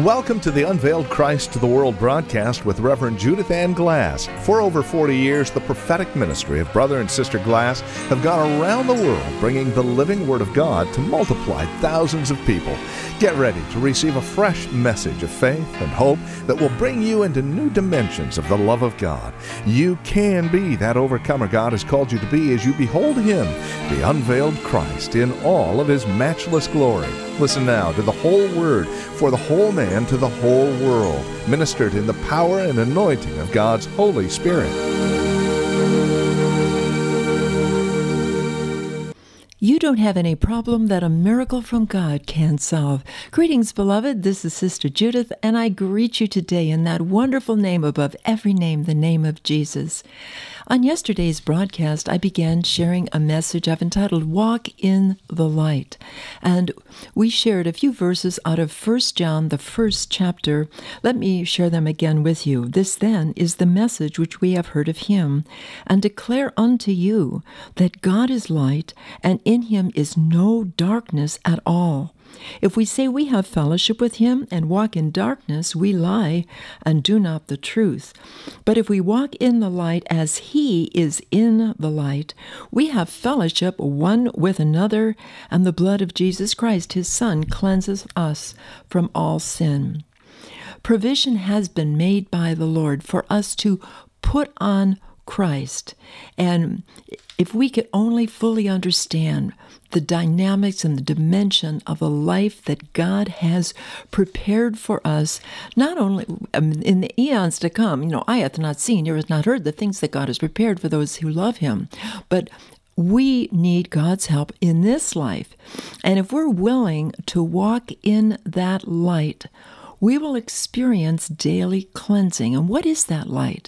Welcome to the Unveiled Christ to the World broadcast with Reverend Judith Ann Glass. For over 40 years, the prophetic ministry of Brother and Sister Glass have gone around the world bringing the living Word of God to multiply thousands of people. Get ready to receive a fresh message of faith and hope that will bring you into new dimensions of the love of God. You can be that overcomer God has called you to be as you behold Him, the unveiled Christ, in all of His matchless glory. Listen now to the whole Word for the whole man to the whole world, ministered in the power and anointing of God's Holy Spirit. You don't have any problem that a miracle from God can solve. Greetings, beloved. This is Sister Judith, and I greet you today in that wonderful name above every name, the name of Jesus. On yesterday's broadcast, I began sharing a message I've entitled, Walk in the Light. And we shared a few verses out of 1 John, the first chapter. Let me share them again with you. This then is the message which we have heard of Him, and declare unto you that God is light, and in Him is no darkness at all. If we say we have fellowship with Him and walk in darkness, we lie and do not the truth. But if we walk in the light as He is in the light, we have fellowship one with another, and the blood of Jesus Christ, His Son, cleanses us from all sin. Provision has been made by the Lord for us to put on Christ. And if we could only fully understand the dynamics and the dimension of a life that God has prepared for us, not only in the eons to come, eye hath not seen, ear hath not heard the things that God has prepared for those who love Him, but we need God's help in this life. And if we're willing to walk in that light, we will experience daily cleansing. And what is that light?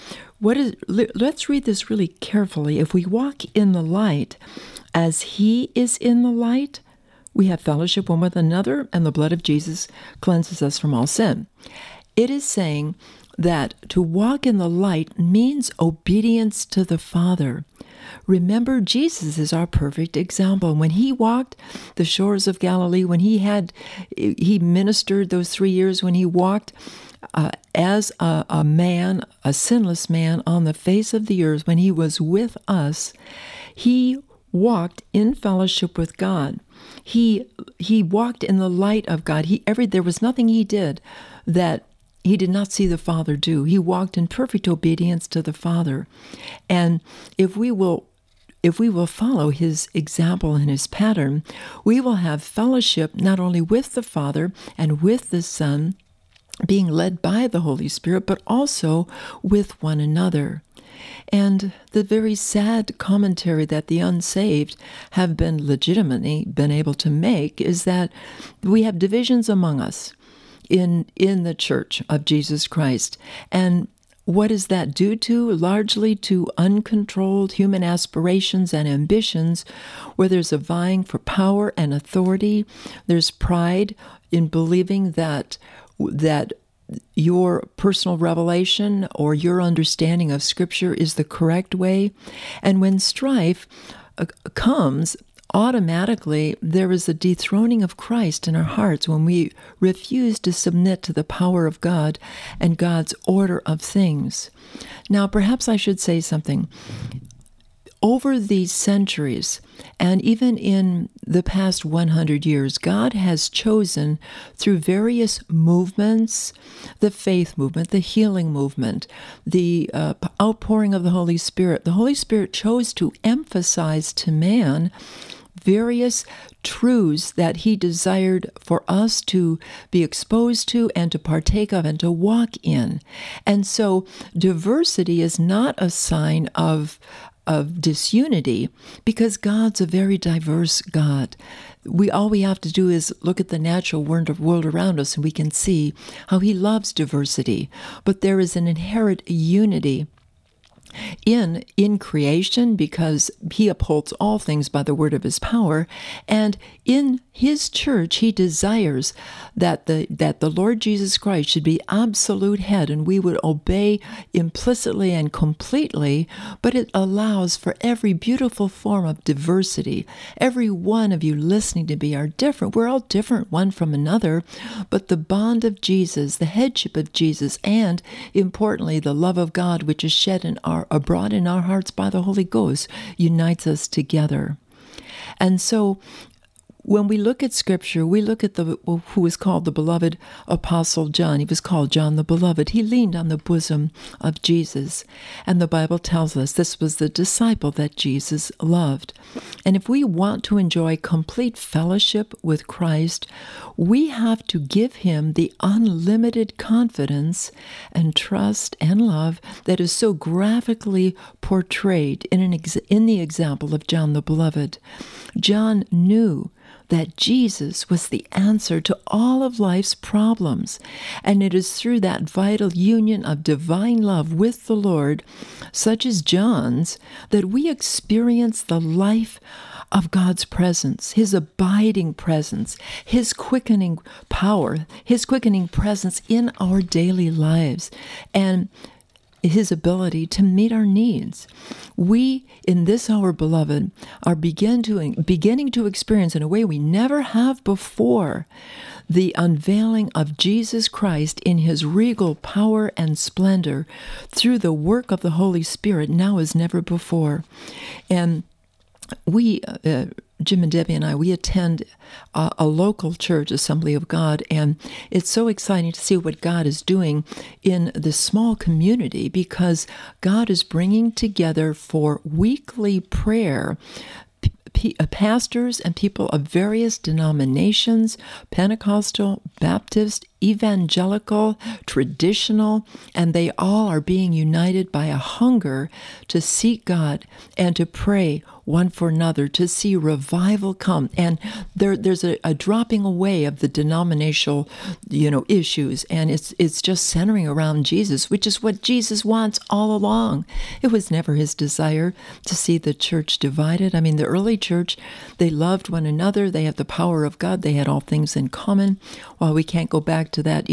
Let's read this really carefully. If we walk in the light as He is in the light, we have fellowship one with another, and the blood of Jesus cleanses us from all sin. It is saying that to walk in the light means obedience to the Father. Remember, Jesus is our perfect example. When He walked the shores of Galilee, when He ministered those 3 years, when He walked as a man, a sinless man on the face of the earth, when He was with us, He walked in fellowship with God. He walked in the light of God. There was nothing He did that He did not see the Father do. He walked in perfect obedience to the Father. And if we will follow His example and His pattern, we will have fellowship not only with the Father and with the Son, being led by the Holy Spirit, but also with one another. And the very sad commentary that the unsaved have legitimately been able to make is that we have divisions among us in the Church of Jesus Christ. And what is that due to? Largely to uncontrolled human aspirations and ambitions, where there's a vying for power and authority. There's pride in believing that your personal revelation or your understanding of Scripture is the correct way. And when strife comes, automatically there is a dethroning of Christ in our hearts when we refuse to submit to the power of God and God's order of things. Now, perhaps I should say something. Over these centuries, and even in the past 100 years, God has chosen through various movements, the faith movement, the healing movement, the outpouring of the Holy Spirit. The Holy Spirit chose to emphasize to man various truths that He desired for us to be exposed to and to partake of and to walk in. And so diversity is not a sign of disunity, because God's a very diverse God. All we have to do is look at the natural world around us, and we can see how He loves diversity. But there is an inherent unity in creation, because he upholds all things by the word of his power, and in his church he desires that the Lord Jesus Christ should be absolute head, and we would obey implicitly and completely. But it allows for every beautiful form of diversity. Every one of you listening to me are different. We're all different one from another, but the bond of Jesus, the headship of Jesus, and importantly the love of God, which is shed abroad in our hearts by the Holy Ghost, unites us together. And so when we look at Scripture, we look at who was called the beloved Apostle John. He was called John the Beloved. He leaned on the bosom of Jesus. And the Bible tells us this was the disciple that Jesus loved. And if we want to enjoy complete fellowship with Christ, we have to give him the unlimited confidence and trust and love that is so graphically portrayed in the example of John the Beloved. John knew that Jesus was the answer to all of life's problems. And it is through that vital union of divine love with the Lord, such as John's, that we experience the life of God's presence, his abiding presence, his quickening power, his quickening presence in our daily lives, and his ability to meet our needs. We, in this hour, beloved, are beginning to experience in a way we never have before the unveiling of Jesus Christ in his regal power and splendor through the work of the Holy Spirit now as never before. And we, Jim and Debbie and I, we attend a local church, Assembly of God, and it's so exciting to see what God is doing in this small community, because God is bringing together for weekly prayer pastors and people of various denominations, Pentecostal, Baptist, evangelical, traditional, and they all are being united by a hunger to seek God and to pray one for another, to see revival come. And there's a dropping away of the denominational, issues, and it's just centering around Jesus, which is what Jesus wants all along. It was never his desire to see the church divided. I mean, the early church, they loved one another. They had the power of God. They had all things in common. While we can't go back to that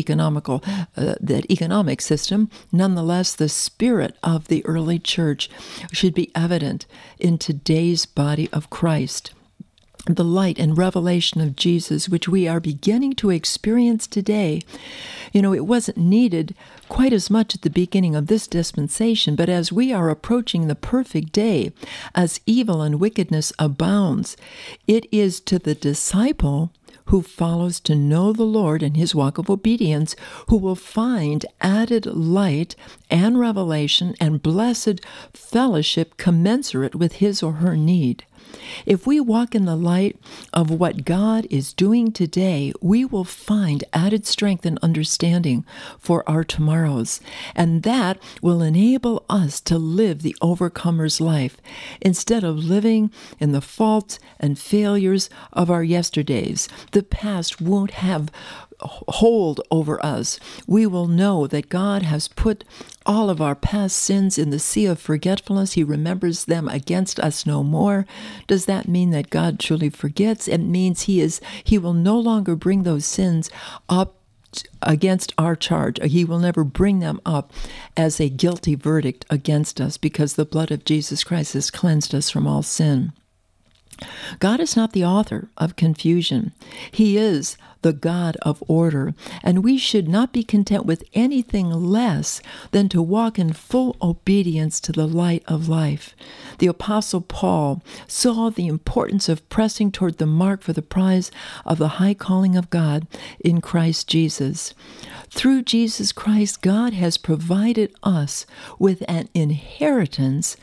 economic system, nonetheless, the spirit of the early church should be evident in today's body of Christ. The light and revelation of Jesus, which we are beginning to experience today, it wasn't needed quite as much at the beginning of this dispensation, but as we are approaching the perfect day, as evil and wickedness abounds, it is to the disciple who follows to know the Lord in his walk of obedience, who will find added light and revelation and blessed fellowship commensurate with his or her need. If we walk in the light of what God is doing today, we will find added strength and understanding for our tomorrows, and that will enable us to live the overcomer's life instead of living in the faults and failures of our yesterdays. The past won't have hold over us. We will know that God has put all of our past sins in the sea of forgetfulness. He remembers them against us no more. Does that mean that God truly forgets? It means he will no longer bring those sins up against our charge. He will never bring them up as a guilty verdict against us, because the blood of Jesus Christ has cleansed us from all sin. God is not the author of confusion. He is the God of order, and we should not be content with anything less than to walk in full obedience to the light of life. The Apostle Paul saw the importance of pressing toward the mark for the prize of the high calling of God in Christ Jesus. Through Jesus Christ, God has provided us with an inheritance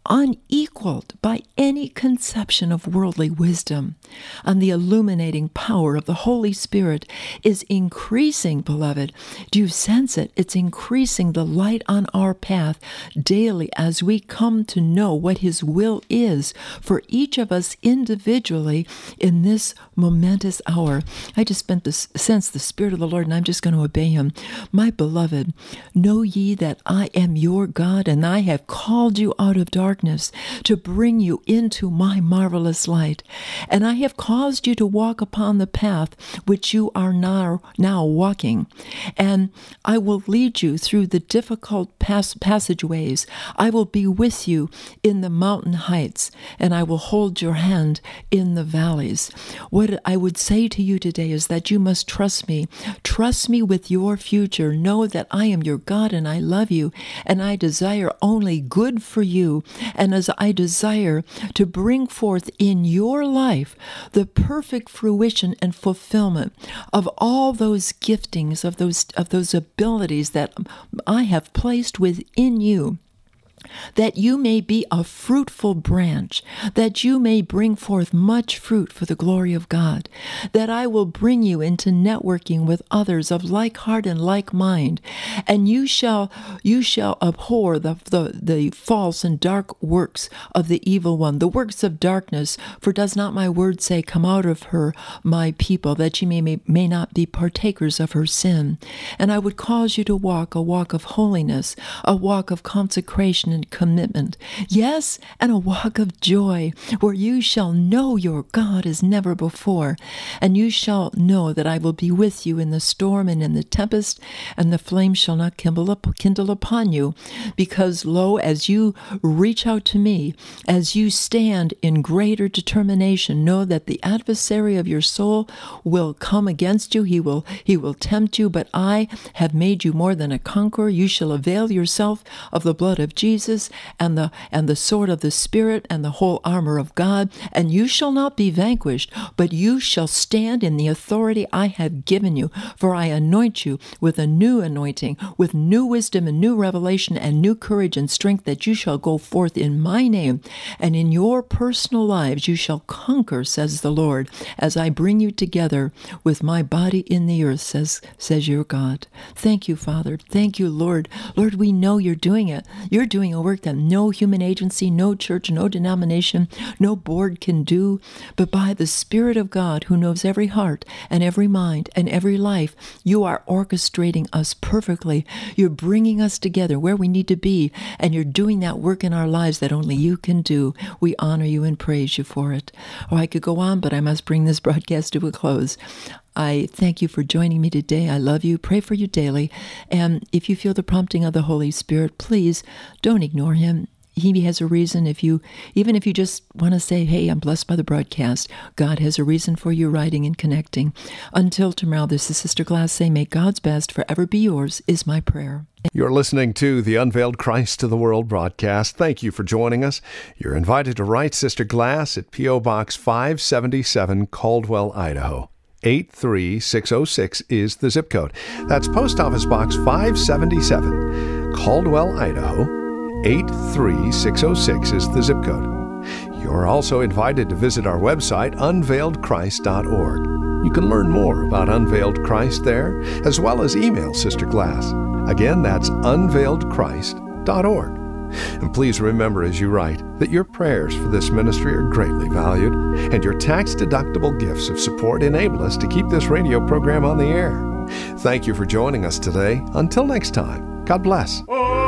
unequaled by any conception of worldly wisdom. And the illuminating power of the Holy Spirit is increasing, beloved. Do you sense it? It's increasing the light on our path daily as we come to know what His will is for each of us individually in this momentous hour. I just sense the Spirit of the Lord, and I'm just going to obey Him. My beloved, know ye that I am your God, and I have called you out of darkness to bring you into my marvelous light. And I have caused you to walk upon the path which you are now walking. And I will lead you through the difficult passageways. I will be with you in the mountain heights, and I will hold your hand in the valleys. What I would say to you today is that you must trust me. Trust me with your future. Know that I am your God, and I love you, and I desire only good for you. And as I desire to bring forth in your life the perfect fruition and fulfillment of all those giftings, of those abilities that I have placed within you, that you may be a fruitful branch, that you may bring forth much fruit for the glory of God, that I will bring you into networking with others of like heart and like mind, and you shall abhor the false and dark works of the evil one, the works of darkness. For does not my word say, come out of her, my people, that ye may not be partakers of her sin? And I would cause you to walk a walk of holiness, a walk of consecration and commitment, yes, and a walk of joy, where you shall know your God as never before, and you shall know that I will be with you in the storm and in the tempest, and the flame shall not kindle upon you, because lo, as you reach out to me, as you stand in greater determination, know that the adversary of your soul will come against you. He will tempt you, but I have made you more than a conqueror. You shall avail yourself of the blood of Jesus and the sword of the Spirit and the whole armor of God, and you shall not be vanquished, but you shall stand in the authority I have given you. For I anoint you with a new anointing, with new wisdom and new revelation and new courage and strength, that you shall go forth in my name, and in your personal lives you shall conquer, says the Lord, as I bring you together with my body in the earth, says your God. Thank you, Father. Thank you, Lord. Lord, we know you're doing it. You're doing a work that no human agency, no church, no denomination, no board can do, but by the Spirit of God, who knows every heart and every mind and every life, you are orchestrating us perfectly. You're bringing us together where we need to be, and you're doing that work in our lives that only you can do. We honor you and praise you for it. Oh, I could go on, but I must bring this broadcast to a close. I thank you for joining me today. I love you. Pray for you daily. And if you feel the prompting of the Holy Spirit, please don't ignore Him. He has a reason. Even if you just want to say, hey, I'm blessed by the broadcast, God has a reason for you writing and connecting. Until tomorrow, this is Sister Glass saying, may God's best forever be yours, is my prayer. You're listening to the Unveiled Christ to the World broadcast. Thank you for joining us. You're invited to write Sister Glass at P.O. Box 577, Caldwell, Idaho. 83606 is the zip code. That's Post Office Box 577, Caldwell, Idaho. 83606 is the zip code. You're also invited to visit our website, unveiledchrist.org. You can learn more about Unveiled Christ there, as well as email Sister Glass. Again, that's unveiledchrist.org. And please remember as you write that your prayers for this ministry are greatly valued, and your tax-deductible gifts of support enable us to keep this radio program on the air. Thank you for joining us today. Until next time, God bless.